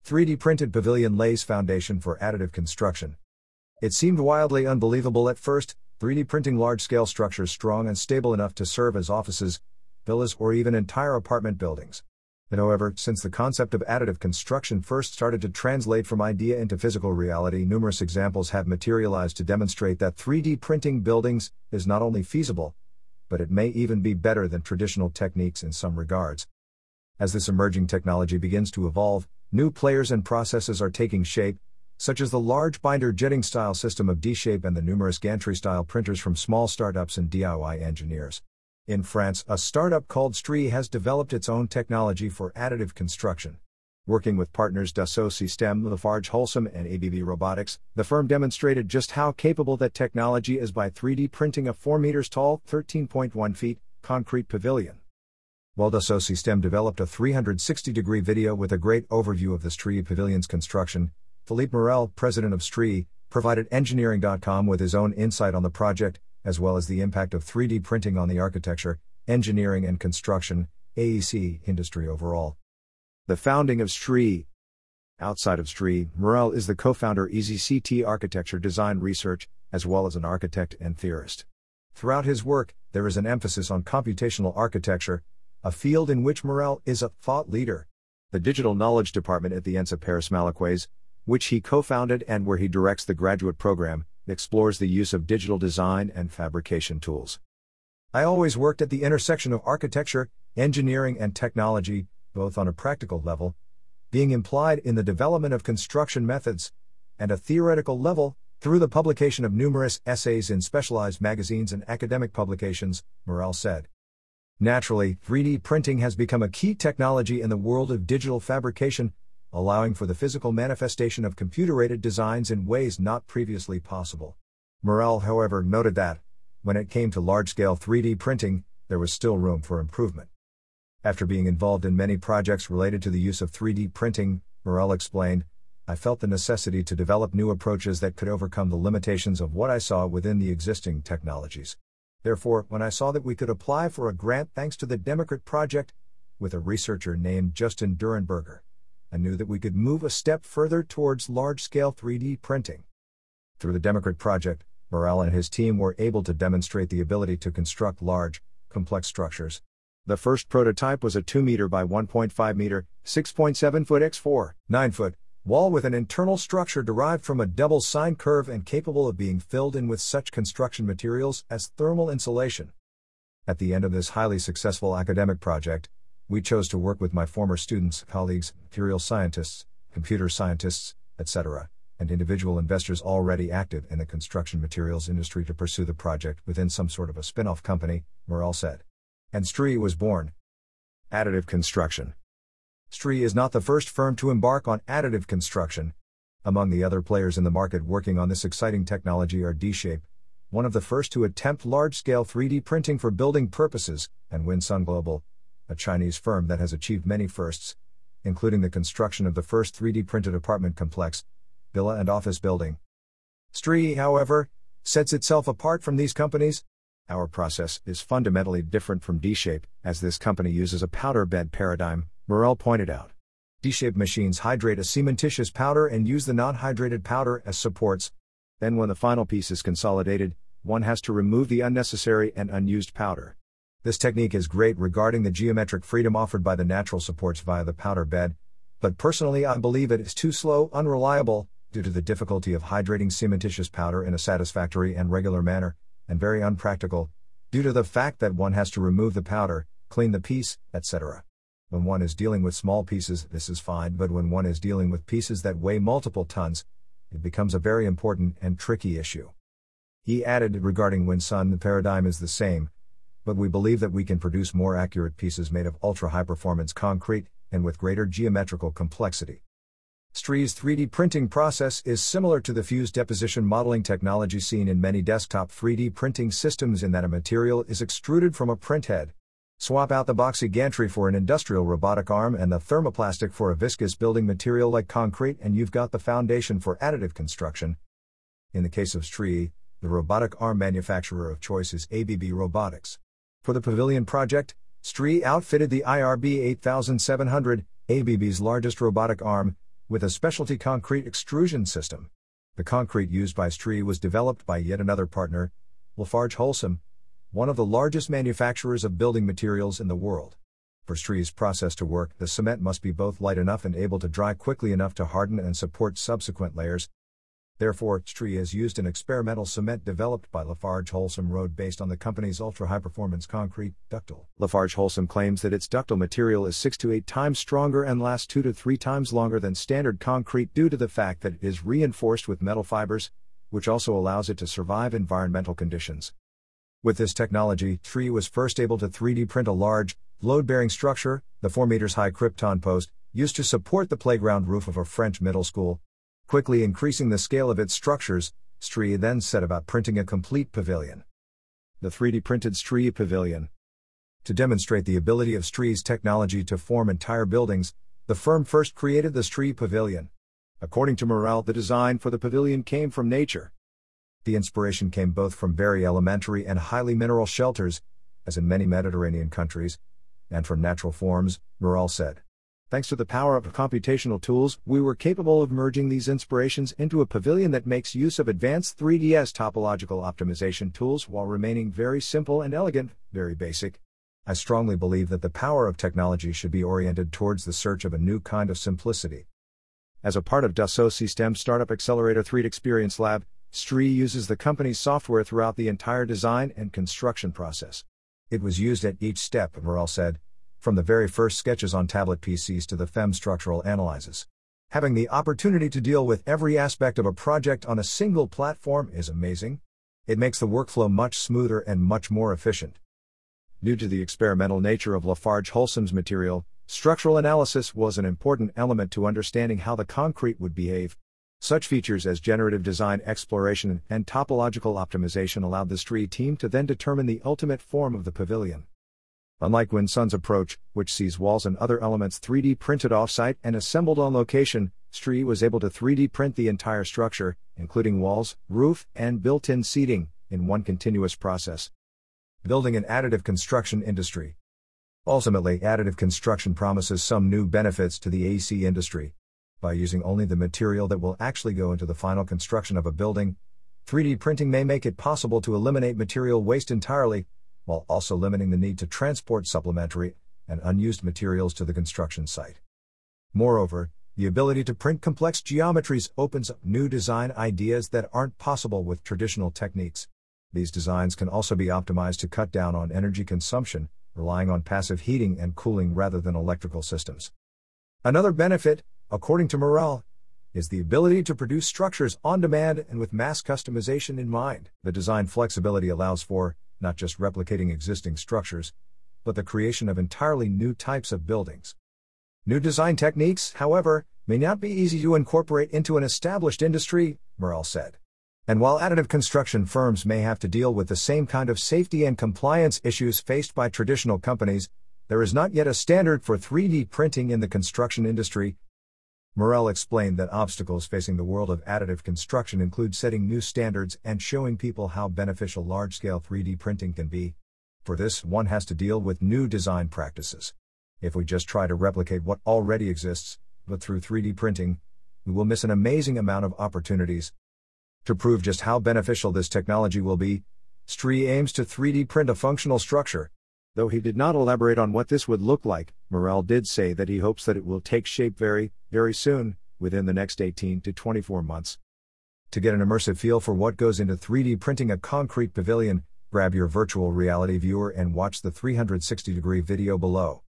3D printed pavilion lays foundation for additive construction. It seemed wildly unbelievable at first, 3D printing large-scale structures strong and stable enough to serve as offices, villas or even entire apartment buildings. But however, since the concept of additive construction first started to translate from idea into physical reality, numerous examples have materialized to demonstrate that 3D printing buildings is not only feasible, but it may even be better than traditional techniques in some regards. As this emerging technology begins to evolve, new players and processes are taking shape, such as the large binder jetting style system of D-Shape and the numerous gantry style printers from small startups and DIY engineers. In France, a startup called Strie has developed its own technology for additive construction. Working with partners Dassault Systèmes, Lafarge Holcim, and ABB Robotics, the firm demonstrated just how capable that technology is by 3D printing a 4 meters tall, 13.1 feet, concrete pavilion. While Dassault Systèmes developed a 360-degree video with a great overview of the Strie pavilion's construction, Philippe Morel, president of Strie, provided Engineering.com with his own insight on the project, as well as the impact of 3D printing on the architecture, engineering and construction, AEC, industry overall. The founding of Strie. Outside of Strie, Morel is the co-founder EasyCT Architecture Design Research, as well as an architect and theorist. Throughout his work, there is an emphasis on computational architecture, a field in which Morel is a thought leader. The Digital Knowledge Department at the ENSA Paris Malaquais, which he co-founded and where he directs the graduate program, explores the use of digital design and fabrication tools. I always worked at the intersection of architecture, engineering and technology, both on a practical level, being implied in the development of construction methods, and a theoretical level, through the publication of numerous essays in specialized magazines and academic publications, Morel said. Naturally, 3D printing has become a key technology in the world of digital fabrication, allowing for the physical manifestation of computer-aided designs in ways not previously possible. Morel, however, noted that, when it came to large-scale 3D printing, there was still room for improvement. After being involved in many projects related to the use of 3D printing, Morel explained, I felt the necessity to develop new approaches that could overcome the limitations of what I saw within the existing technologies. Therefore, when I saw that we could apply for a grant thanks to the Democrat project, with a researcher named Justin Durenberger, I knew that we could move a step further towards large-scale 3D printing. Through the Democrat project, Morel and his team were able to demonstrate the ability to construct large, complex structures. The first prototype was a 2 meter by 1.5 meter, 6.7 foot x 4.9 foot, wall with an internal structure derived from a double sine curve and capable of being filled in with such construction materials as thermal insulation. At the end of this highly successful academic project, we chose to work with my former students, colleagues, material scientists, computer scientists, etc., and individual investors already active in the construction materials industry to pursue the project within some sort of a spin-off company, Morel said. And Strie was born. Additive construction. Strie is not the first firm to embark on additive construction. Among the other players in the market working on this exciting technology are D-Shape, one of the first to attempt large-scale 3D printing for building purposes, and Winsun Global, a Chinese firm that has achieved many firsts, including the construction of the first 3D printed apartment complex, villa and office building. Strie, however, sets itself apart from these companies. Our process is fundamentally different from D-Shape, as this company uses a powder bed paradigm, Morel pointed out. D-Shape machines hydrate a cementitious powder and use the non-hydrated powder as supports. Then when the final piece is consolidated, one has to remove the unnecessary and unused powder. This technique is great regarding the geometric freedom offered by the natural supports via the powder bed, but personally I believe it is too slow, unreliable, due to the difficulty of hydrating cementitious powder in a satisfactory and regular manner, and very unpractical, due to the fact that one has to remove the powder, clean the piece, etc. When one is dealing with small pieces, this is fine, but when one is dealing with pieces that weigh multiple tons, it becomes a very important and tricky issue. He added, regarding Winsun, the paradigm is the same, but we believe that we can produce more accurate pieces made of ultra-high-performance concrete, and with greater geometrical complexity. Strie's 3D printing process is similar to the fused deposition modeling technology seen in many desktop 3D printing systems in that a material is extruded from a printhead. Swap out the boxy gantry for an industrial robotic arm and the thermoplastic for a viscous building material like concrete, and you've got the foundation for additive construction. In the case of Strie, the robotic arm manufacturer of choice is ABB Robotics. For the Pavilion project, Strie outfitted the IRB 8700, ABB's largest robotic arm, with a specialty concrete extrusion system. The concrete used by STRI was developed by yet another partner, LafargeHolcim, one of the largest manufacturers of building materials in the world. For STRI's process to work, the cement must be both light enough and able to dry quickly enough to harden and support subsequent layers. Therefore, STRI has used an experimental cement developed by LafargeHolcim Road based on the company's ultra-high-performance concrete, ductile. LafargeHolcim claims that its ductile material is 6 to 8 times stronger and lasts 2 to 3 times longer than standard concrete due to the fact that it is reinforced with metal fibers, which also allows it to survive environmental conditions. With this technology, STRI was first able to 3D print a large, load-bearing structure, the 4 meters high Krypton post, used to support the playground roof of a French middle school. Quickly increasing the scale of its structures, STRI then set about printing a complete pavilion. The 3D printed STRI pavilion. To demonstrate the ability of STRI's technology to form entire buildings, the firm first created the STRI pavilion. According to Morel, the design for the pavilion came from nature. The inspiration came both from very elementary and highly mineral shelters, as in many Mediterranean countries, and from natural forms, Morel said. Thanks to the power of computational tools, we were capable of merging these inspirations into a pavilion that makes use of advanced 3DS topological optimization tools while remaining very simple and elegant, very basic. I strongly believe that the power of technology should be oriented towards the search of a new kind of simplicity. As a part of Dassault Systèmes Startup Accelerator 3D Experience Lab, STRI uses the company's software throughout the entire design and construction process. It was used at each step, Morel said, from the very first sketches on tablet PCs to the FEM structural analyses. Having the opportunity to deal with every aspect of a project on a single platform is amazing. It makes the workflow much smoother and much more efficient. Due to the experimental nature of LafargeHolcim's material, structural analysis was an important element to understanding how the concrete would behave. Such features as generative design exploration and topological optimization allowed the STRI team to then determine the ultimate form of the pavilion. Unlike Winsun's approach, which sees walls and other elements 3D printed off-site and assembled on location, STRI was able to 3D print the entire structure, including walls, roof, and built-in seating, in one continuous process. Building an additive construction industry. Ultimately, additive construction promises some new benefits to the AC industry. By using only the material that will actually go into the final construction of a building, 3D printing may make it possible to eliminate material waste entirely, while also limiting the need to transport supplementary and unused materials to the construction site. Moreover, the ability to print complex geometries opens up new design ideas that aren't possible with traditional techniques. These designs can also be optimized to cut down on energy consumption, relying on passive heating and cooling rather than electrical systems. Another benefit, according to Morel, is the ability to produce structures on demand and with mass customization in mind. The design flexibility allows for, not just replicating existing structures, but the creation of entirely new types of buildings. New design techniques, however, may not be easy to incorporate into an established industry, Morel said. And while additive construction firms may have to deal with the same kind of safety and compliance issues faced by traditional companies, there is not yet a standard for 3D printing in the construction industry. Morel explained that obstacles facing the world of additive construction include setting new standards and showing people how beneficial large-scale 3D printing can be. For this, one has to deal with new design practices. If we just try to replicate what already exists, but through 3D printing, we will miss an amazing amount of opportunities. To prove just how beneficial this technology will be, STRI aims to 3D print a functional structure. Though he did not elaborate on what this would look like, Morel did say that he hopes that it will take shape very, very soon, within the next 18 to 24 months. To get an immersive feel for what goes into 3D printing a concrete pavilion, grab your virtual reality viewer and watch the 360-degree video below.